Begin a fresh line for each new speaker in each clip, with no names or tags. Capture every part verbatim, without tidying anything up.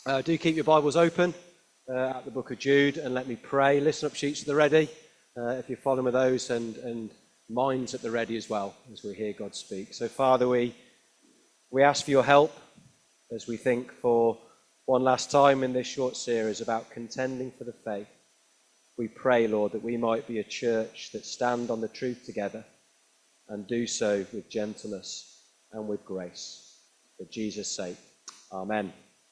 Uh, do keep your Bibles open uh, at the book of Jude, and let me pray. Listen up sheets at the ready, uh, if you're following with those, and, and minds at the ready as well, as we hear God speak. So, Father, we, we ask for your help as we think for one last time in this short series about contending for the faith. We pray, Lord, that we might be a church that stand on the truth together and do so with gentleness and with grace. For Jesus' sake, amen.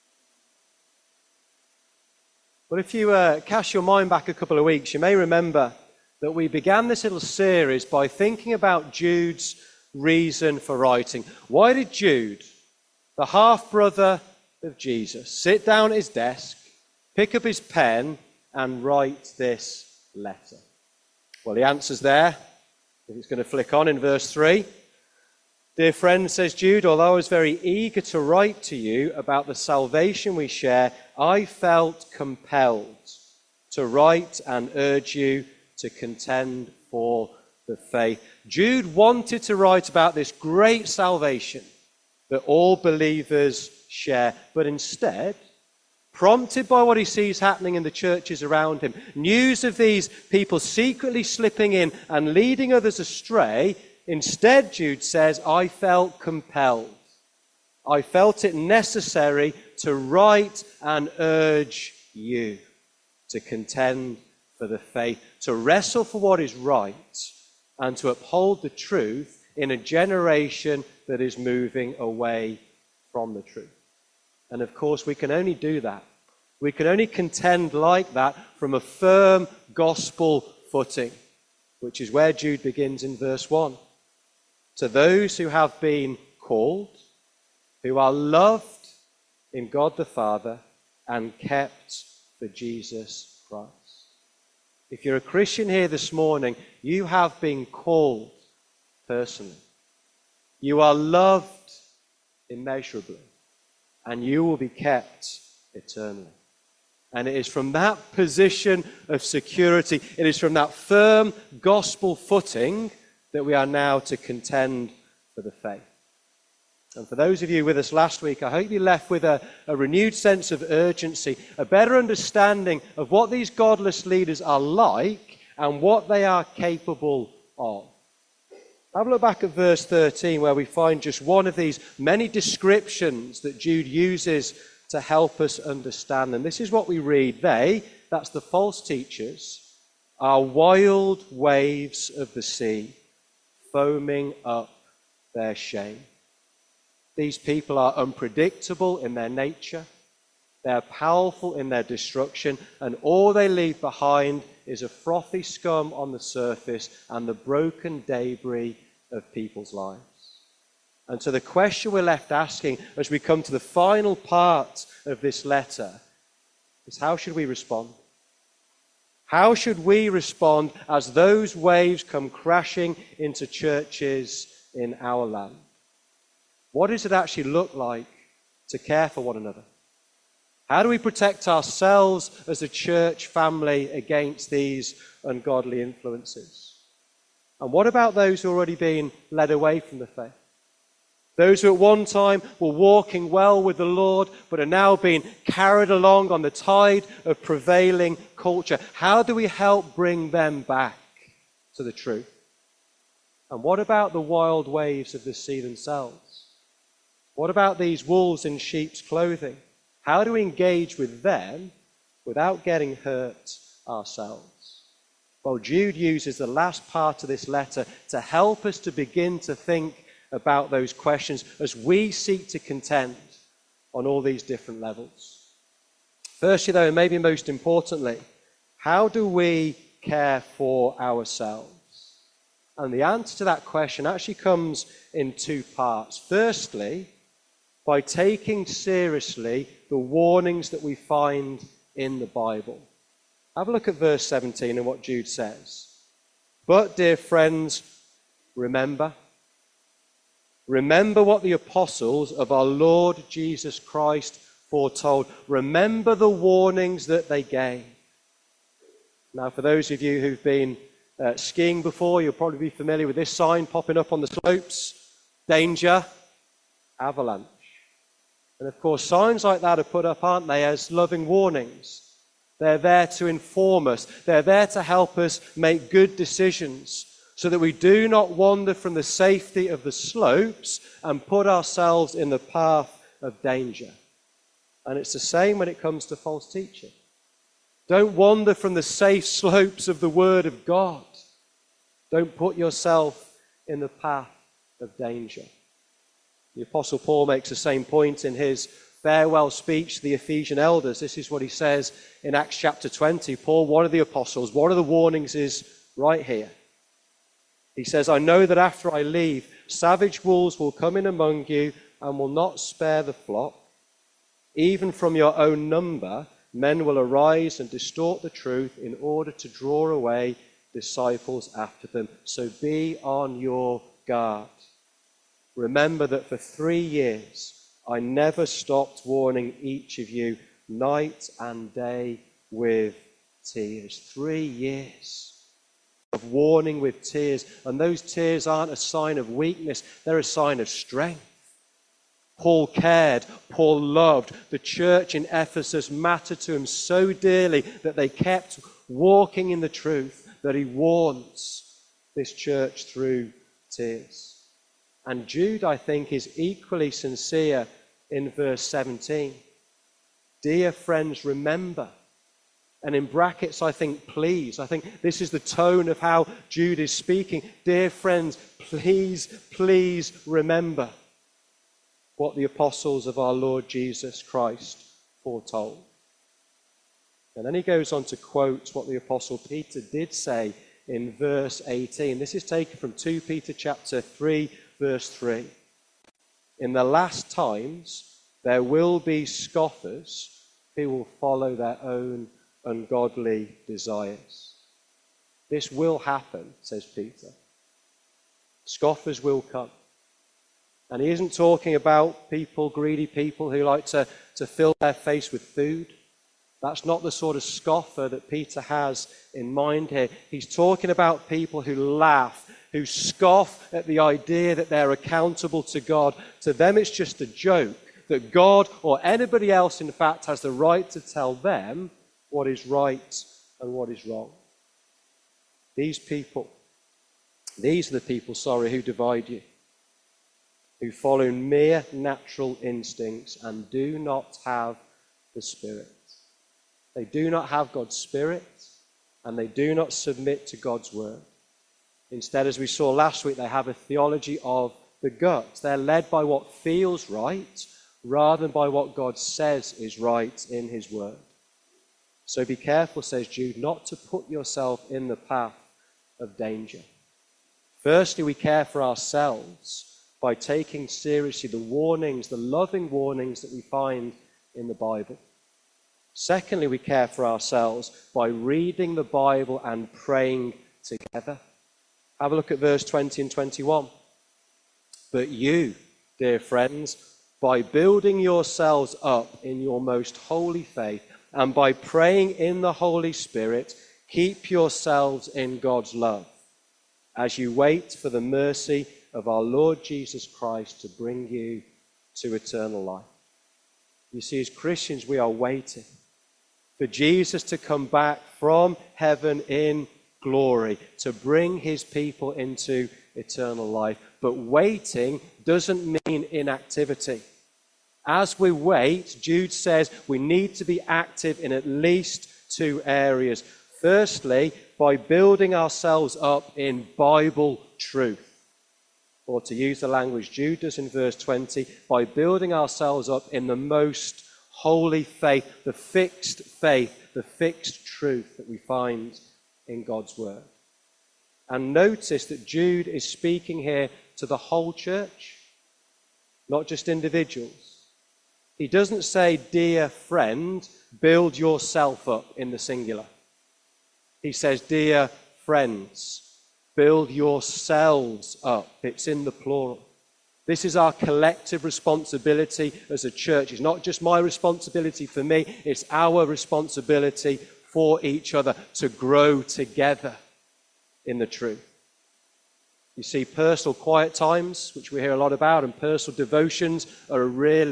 Well, if you uh, cast your mind back a couple of weeks, you may remember that we began this little series by thinking about Jude's reason for writing. Why did Jude, the half-brother of Jesus, sit down at his desk, pick up his pen, and write this letter? Well, the answer's there. If it's going to flick on in verse three. Dear friend, says Jude, although I was very eager to write to you about the salvation we share, I felt compelled to write and urge you to contend for the faith. Jude wanted to write about this great salvation that all believers share, but instead, prompted by what he sees happening in the churches around him, news of these people secretly slipping in and leading others astray, instead, Jude says, I felt compelled. I felt it necessary to write and urge you to contend for the faith, to wrestle for what is right, and to uphold the truth in a generation that is moving away from the truth. And of course, we can only do that. We can only contend like that from a firm gospel footing, which is where Jude begins in verse one. To those who have been called, who are loved in God the Father and kept for Jesus Christ. If you're a Christian here this morning, you have been called personally. You are loved immeasurably, and you will be kept eternally. And it is from that position of security, it is from that firm gospel footing that we are now to contend for the faith. And for those of you with us last week, I hope you left with a, a renewed sense of urgency, a better understanding of what these godless leaders are like and what they are capable of. Have a look back at verse thirteen, where we find just one of these many descriptions that Jude uses to help us understand. And this is what we read. They, that's the false teachers, are wild waves of the sea, foaming up their shame. These people are unpredictable in their nature. They're powerful in their destruction, and all they leave behind is a frothy scum on the surface and the broken debris of people's lives. And so the question we're left asking as we come to the final part of this letter is, how should we respond? How should we respond as those waves come crashing into churches in our land? What does it actually look like to care for one another? How do we protect ourselves as a church family against these ungodly influences? And what about those who are already being led away from the faith? Those who at one time were walking well with the Lord, but are now being carried along on the tide of prevailing culture. How do we help bring them back to the truth? And what about the wild waves of the sea themselves? What about these wolves in sheep's clothing? How do we engage with them without getting hurt ourselves? Well, Jude uses the last part of this letter to help us to begin to think about those questions as we seek to contend on all these different levels. Firstly, though, and maybe most importantly, how do we care for ourselves? And the answer to that question actually comes in two parts. Firstly, by taking seriously the warnings that we find in the Bible. Have a look at verse seventeen and what Jude says. But, dear friends, remember, remember what the apostles of our Lord Jesus Christ foretold. Remember the warnings that they gave. Now, for those of you who've been uh, skiing before, you'll probably be familiar with this sign popping up on the slopes. Danger, avalanche. And of course, signs like that are put up, aren't they, as loving warnings. They're there to inform us. They're there to help us make good decisions so that we do not wander from the safety of the slopes and put ourselves in the path of danger. And it's the same when it comes to false teaching. Don't wander from the safe slopes of the Word of God. Don't put yourself in the path of danger. The Apostle Paul makes the same point in his farewell speech to the Ephesian elders. This is what he says in Acts chapter twenty. Paul, one of the apostles, one of the warnings is right here. He says, I know that after I leave, savage wolves will come in among you and will not spare the flock. Even from your own number, men will arise and distort the truth in order to draw away disciples after them. So be on your guard. Remember that for three years, I never stopped warning each of you night and day with tears. Three years of warning with tears. And those tears aren't a sign of weakness. They're a sign of strength. Paul cared. Paul loved. The church in Ephesus mattered to him so dearly that they kept walking in the truth, that he warns this church through tears. And Jude, I think, is equally sincere in verse seventeen. Dear friends, remember. And in brackets, I think, please. I think this is the tone of how Jude is speaking. Dear friends, please, please remember what the apostles of our Lord Jesus Christ foretold. And then he goes on to quote what the apostle Peter did say in verse eighteen. This is taken from Second Peter chapter three, verse three. In the last times, there will be scoffers who will follow their own ungodly desires. This will happen, says Peter. Scoffers will come. And he isn't talking about people, greedy people who like to, to fill their face with food. That's not the sort of scoffer that Peter has in mind here. He's talking about people who laugh, who scoff at the idea that they're accountable to God. To them, it's just a joke that God or anybody else, in fact, has the right to tell them what is right and what is wrong. These people, these are the people, sorry, who divide you, who follow mere natural instincts and do not have the Spirit. They do not have God's Spirit, and they do not submit to God's word. Instead, as we saw last week, they have a theology of the gut. They're led by what feels right, rather than by what God says is right in his word. So be careful, says Jude, not to put yourself in the path of danger. Firstly, we care for ourselves by taking seriously the warnings, the loving warnings that we find in the Bible. Secondly, we care for ourselves by reading the Bible and praying together. Have a look at verse twenty and twenty-one. But you, dear friends, by building yourselves up in your most holy faith and by praying in the Holy Spirit, keep yourselves in God's love as you wait for the mercy of our Lord Jesus Christ to bring you to eternal life. You see, as Christians, we are waiting for Jesus to come back from heaven in glory, to bring his people into eternal life. But waiting doesn't mean inactivity. As we wait, Jude says we need to be active in at least two areas. Firstly, by building ourselves up in Bible truth. Or to use the language Jude does in verse twenty, by building ourselves up in the most holy faith, the fixed faith, the fixed truth that we find in God's word. And notice that Jude is speaking here to the whole church, not just individuals. He doesn't say, dear friend, build yourself up in the singular. He says, dear friends, build yourselves up. It's in the plural. This is our collective responsibility as a church. It's not just my responsibility for me, it's our responsibility for each other to grow together in the truth. You see, personal quiet times, which we hear a lot about, and personal devotions are a really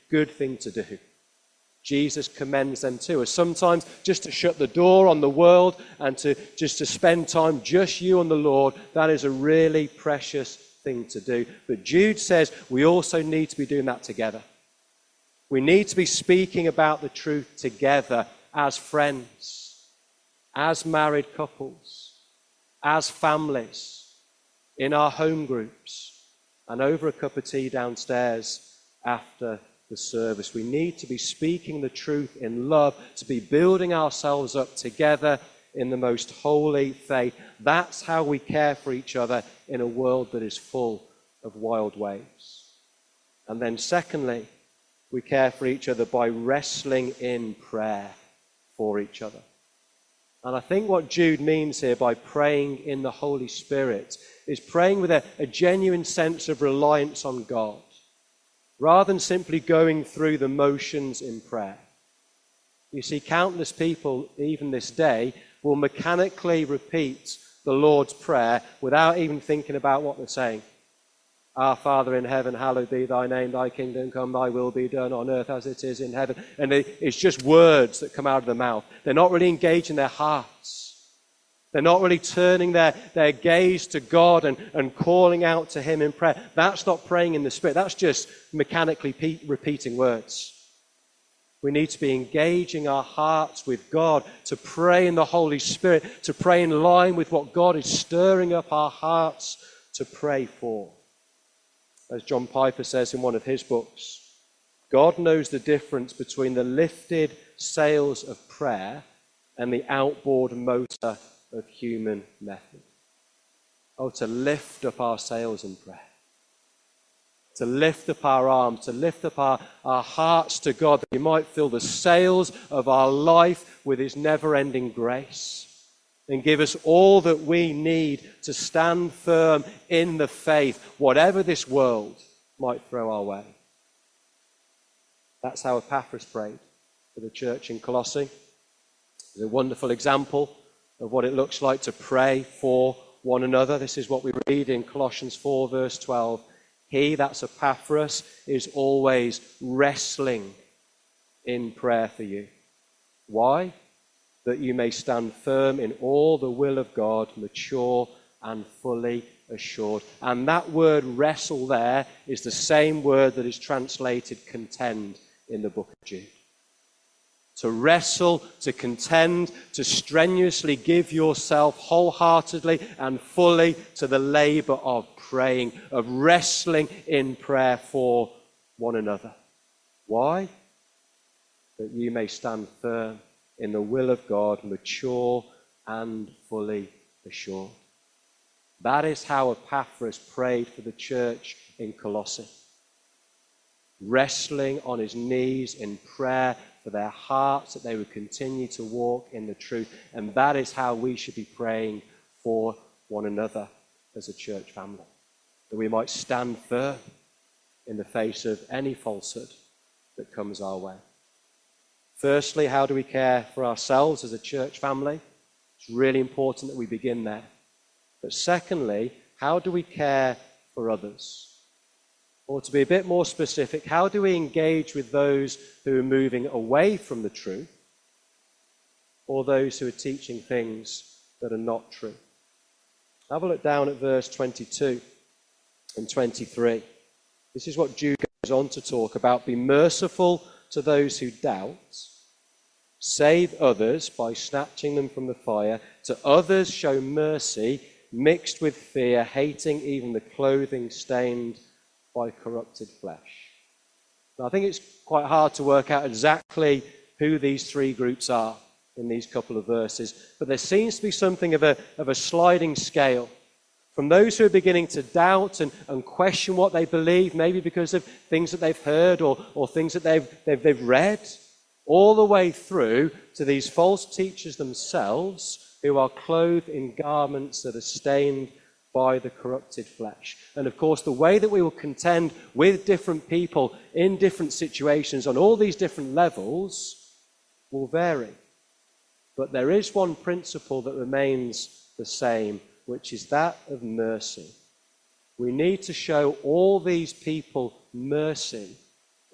good thing to do. Jesus commends them to us. Sometimes just to shut the door on the world and to just to spend time just you and the Lord, that is a really precious thing to do. But Jude says we also need to be doing that together. We need to be speaking about the truth together as friends, as married couples, as families, in our home groups, and over a cup of tea downstairs after the service. We need to be speaking the truth in love, to be building ourselves up together in the most holy faith. That's how we care for each other in a world that is full of wild waves. And then secondly, we care for each other by wrestling in prayer for each other. And I think what Jude means here by praying in the Holy Spirit is praying with a, a genuine sense of reliance on God, rather than simply going through the motions in prayer. You see, countless people, even this day, will mechanically repeat the Lord's Prayer without even thinking about what they're saying. Our Father in heaven, hallowed be thy name, thy kingdom come, thy will be done on earth as it is in heaven. And it's just words that come out of the mouth. They're not really engaging their hearts. They're not really turning their, their gaze to God and, and calling out to him in prayer. That's not praying in the Spirit. That's just mechanically pe- repeating words. We need to be engaging our hearts with God, to pray in the Holy Spirit, to pray in line with what God is stirring up our hearts to pray for. As John Piper says in one of his books, God knows the difference between the lifted sails of prayer and the outboard motor of human method. Oh, to lift up our sails in prayer, to lift up our arms, to lift up our, our hearts to God, that he might fill the sails of our life with his never-ending grace and give us all that we need to stand firm in the faith, whatever this world might throw our way. That's how Epaphras prayed for the church in Colossae. It's a wonderful example of what it looks like to pray for one another. This is what we read in Colossians four, verse twelve. He, that's Epaphras, is always wrestling in prayer for you. Why? That you may stand firm in all the will of God, mature and fully assured. And that word wrestle there is the same word that is translated contend in the book of Jude. To wrestle, to contend, to strenuously give yourself wholeheartedly and fully to the labor of praying, of wrestling in prayer for one another. Why? That you may stand firm in the will of God, mature and fully assured. That is how Epaphras prayed for the church in Colossae. Wrestling on his knees in prayer for their hearts, that they would continue to walk in the truth. And that is how we should be praying for one another as a church family, that we might stand firm in the face of any falsehood that comes our way. Firstly, how do we care for ourselves as a church family? It's really important that we begin there. But secondly, how do we care for others? Or to be a bit more specific, how do we engage with those who are moving away from the truth, or those who are teaching things that are not true? Have a look down at verse twenty-two and twenty-three. This is what Jude goes on to talk about. Be merciful to those who doubt. Save others by snatching them from the fire. To others show mercy mixed with fear, hating even the clothing stained by corrupted flesh. Now, I think it's quite hard to work out exactly who these three groups are in these couple of verses, but there seems to be something of a, of a sliding scale. From those who are beginning to doubt and, and question what they believe, maybe because of things that they've heard or, or things that they've, they've, they've read, all the way through to these false teachers themselves who are clothed in garments that are stained by the corrupted flesh. And of course, the way that we will contend with different people in different situations on all these different levels will vary. But there is one principle that remains the same, which is that of mercy. We need to show all these people mercy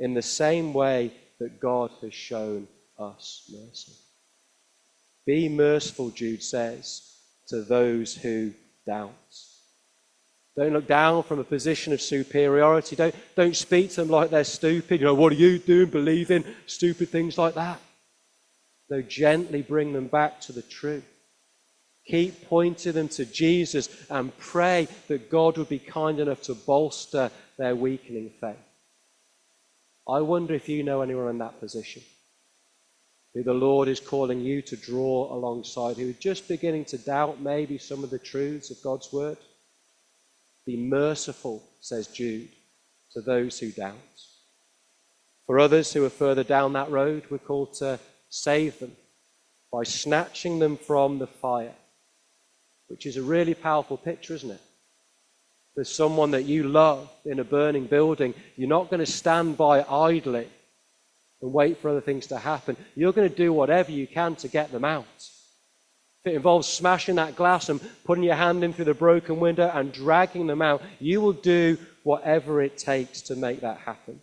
in the same way that God has shown us mercy. Be merciful, Jude says, to those who doubt. Don't look down from a position of superiority. Don't, don't speak to them like they're stupid. You know, what are you doing, believing stupid things like that? No, gently bring them back to the truth. Keep pointing them to Jesus and pray that God would be kind enough to bolster their weakening faith. I wonder if you know anyone in that position who the Lord is calling you to draw alongside, who is just beginning to doubt maybe some of the truths of God's word. Be merciful, says Jude, to those who doubt. For others who are further down that road, we're called to save them by snatching them from the fire, which is a really powerful picture, isn't it? There's someone that you love in a burning building. You're not going to stand by idly and wait for other things to happen. You're going to do whatever you can to get them out. If it involves smashing that glass and putting your hand in through the broken window and dragging them out, you will do whatever it takes to make that happen.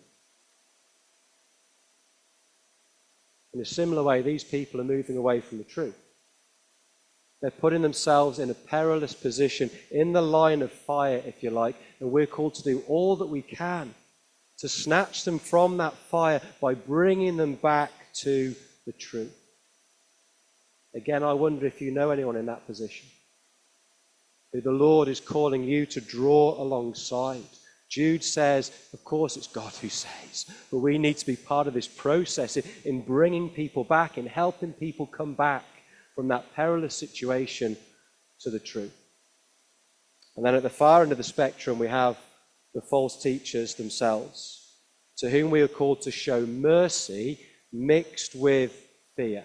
In a similar way, these people are moving away from the truth. They're putting themselves in a perilous position, in the line of fire, if you like, and we're called to do all that we can to snatch them from that fire by bringing them back to the truth. Again, I wonder if you know anyone in that position who the Lord is calling you to draw alongside. Jude says, of course it's God who saves, but we need to be part of this process in bringing people back, in helping people come back from that perilous situation to the truth. And then at the far end of the spectrum, we have the false teachers themselves, to whom we are called to show mercy mixed with fear,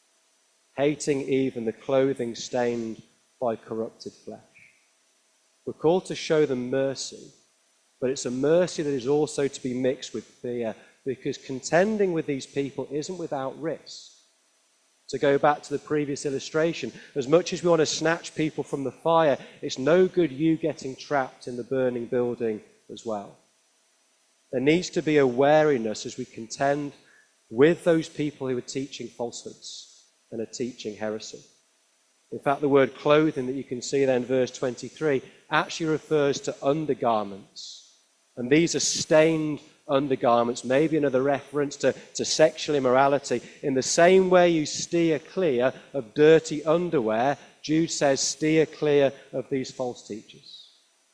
hating even the clothing stained by corrupted flesh. We're called to show them mercy, but it's a mercy that is also to be mixed with fear, because contending with these people isn't without risk. To go back to the previous illustration, as much as we want to snatch people from the fire, it's no good you getting trapped in the burning building as well. There needs to be a wariness as we contend with those people who are teaching falsehoods and are teaching heresy. In fact, the word clothing that you can see there in verse twenty-three actually refers to undergarments. And these are stained undergarments, maybe another reference to, to sexual immorality. In the same way you steer clear of dirty underwear, Jude says steer clear of these false teachers.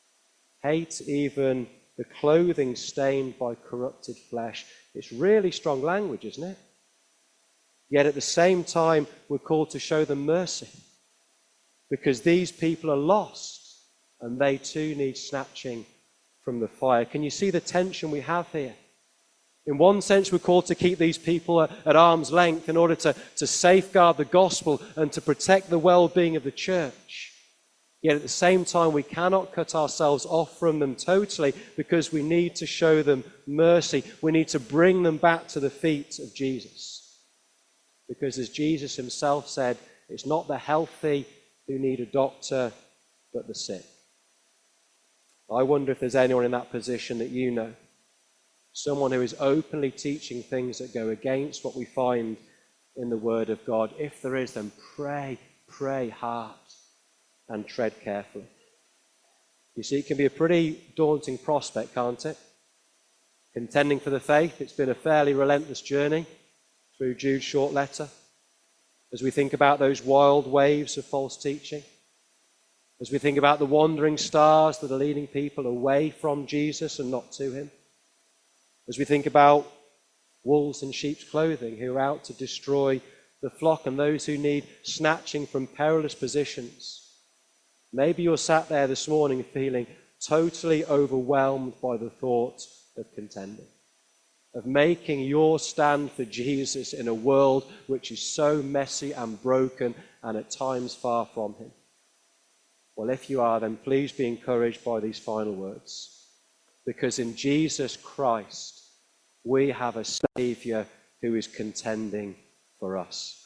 Hate even the clothing stained by corrupted flesh. It's really strong language, isn't it? Yet at the same time, we're called to show them mercy, because these people are lost and they too need snatching from the fire. Can you see the tension we have here? In one sense, we're called to keep these people at, at arm's length in order to, to safeguard the gospel and to protect the well-being of the church. Yet at the same time, we cannot cut ourselves off from them totally, because we need to show them mercy. We need to bring them back to the feet of Jesus. Because as Jesus himself said, it's not the healthy who need a doctor, but the sick. I wonder if there's anyone in that position that you know. Someone who is openly teaching things that go against what we find in the Word of God. If there is, then pray, pray hard and tread carefully. You see, it can be a pretty daunting prospect, can't it? Contending for the faith, it's been a fairly relentless journey through Jude's short letter. As we think about those wild waves of false teaching, as we think about the wandering stars that are leading people away from Jesus and not to him, as we think about wolves in sheep's clothing who are out to destroy the flock and those who need snatching from perilous positions, maybe you're sat there this morning feeling totally overwhelmed by the thought of contending, of making your stand for Jesus in a world which is so messy and broken and at times far from him. Well, if you are, then please be encouraged by these final words. Because in Jesus Christ, we have a Saviour who is contending for us.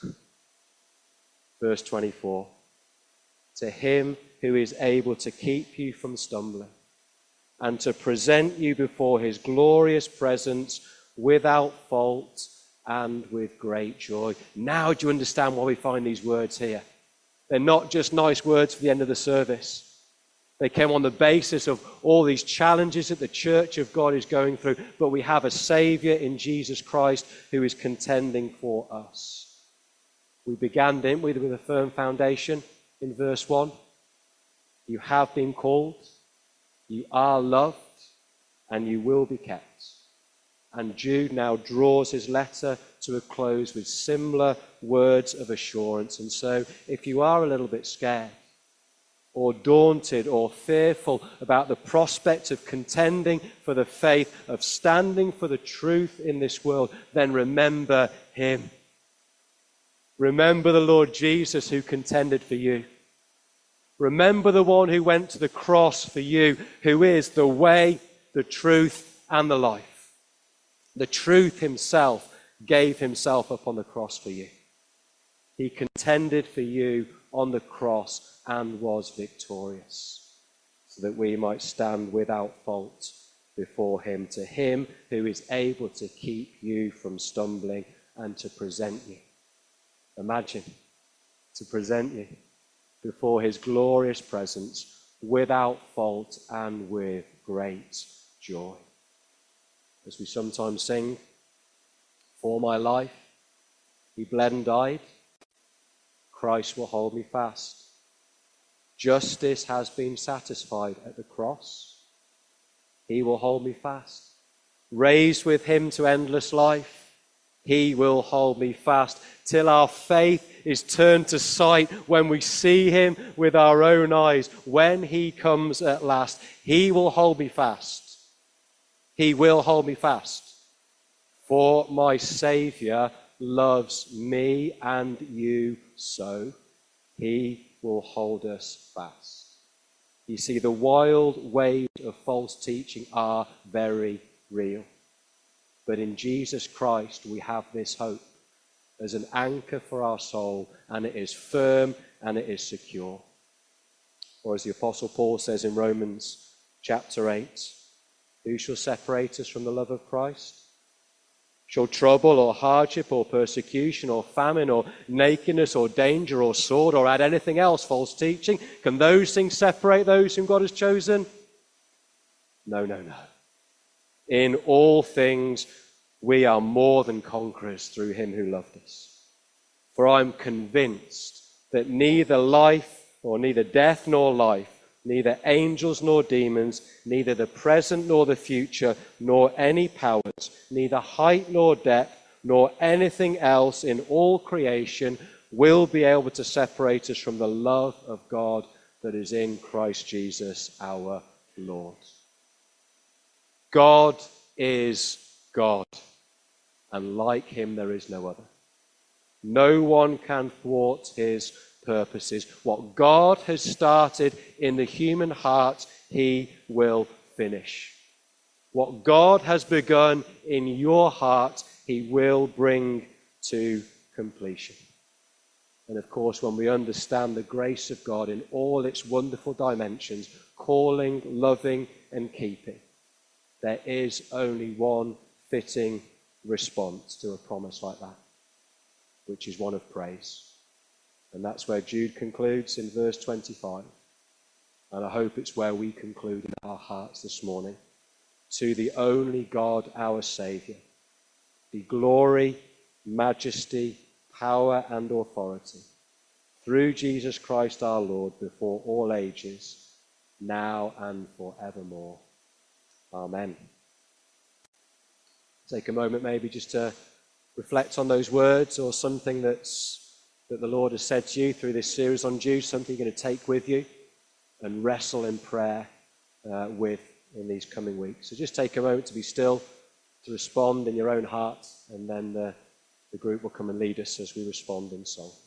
Verse twenty-four. To him who is able to keep you from stumbling and to present you before his glorious presence without fault, and with great joy. Now do you understand why we find these words here? They're not just nice words for the end of the service. They came on the basis of all these challenges that the church of God is going through, but we have a Saviour in Jesus Christ who is contending for us. We began, didn't we, with a firm foundation in verse one. You have been called, you are loved, and you will be kept. And Jude now draws his letter to a close with similar words of assurance. And so, if you are a little bit scared, or daunted, or fearful about the prospect of contending for the faith, of standing for the truth in this world, then remember him. Remember the Lord Jesus who contended for you. Remember the one who went to the cross for you, who is the way, the truth, and the life. The truth himself gave himself up on the cross for you. He contended for you on the cross and was victorious, so that we might stand without fault before him. To him who is able to keep you from stumbling and to present you. Imagine, to present you before his glorious presence without fault and with great joy. As we sometimes sing, for my life he bled and died, Christ will hold me fast. Justice has been satisfied at the cross, he will hold me fast. Raised with him to endless life, he will hold me fast, till our faith is turned to sight when we see him with our own eyes. When he comes at last, he will hold me fast. He will hold me fast. For my Saviour loves me and you so, he will hold us fast. You see, the wild waves of false teaching are very real. But in Jesus Christ, we have this hope as an anchor for our soul, and it is firm and it is secure. Or as the Apostle Paul says in Romans chapter eight, who shall separate us from the love of Christ? Shall trouble or hardship or persecution or famine or nakedness or danger or sword or add anything else, false teaching? Can those things separate those whom God has chosen? No, no, no. In all things, we are more than conquerors through him who loved us. For I'm convinced that neither life or neither death nor life, neither angels nor demons, neither the present nor the future, nor any powers, neither height nor depth, nor anything else in all creation will be able to separate us from the love of God that is in Christ Jesus our Lord. God is God, and like him there is no other. No one can thwart his purposes. What God has started in the human heart, he will finish. What God has begun in your heart, he will bring to completion. And of course, when we understand the grace of God in all its wonderful dimensions, calling, loving, and keeping, there is only one fitting response to a promise like that, which is one of praise. And that's where Jude concludes in verse twenty-five. And I hope it's where we conclude in our hearts this morning. To the only God, our Saviour, be glory, majesty, power, and authority, through Jesus Christ our Lord, before all ages, now and forevermore. Amen. Take a moment maybe just to reflect on those words, or something that's, that the Lord has said to you through this series on Jude, something you're going to take with you and wrestle in prayer uh, with in these coming weeks. So just take a moment to be still, to respond in your own heart, and then the, the group will come and lead us as we respond in song.